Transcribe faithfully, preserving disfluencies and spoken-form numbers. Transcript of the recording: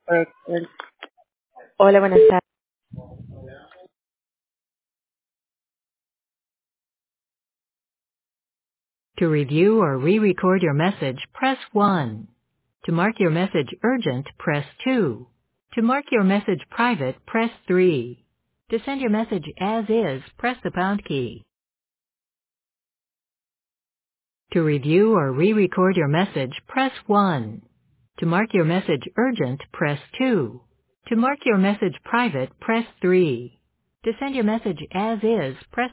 Perfect. Hola, buenas tardes. To review or re-record your message, press one. To mark your message urgent, press two. To mark your message private, press three. To send your message as is, press the pound key. To review or re-record your message, press one. To mark your message urgent, press two. To mark your message private, press three. To send your message as is, press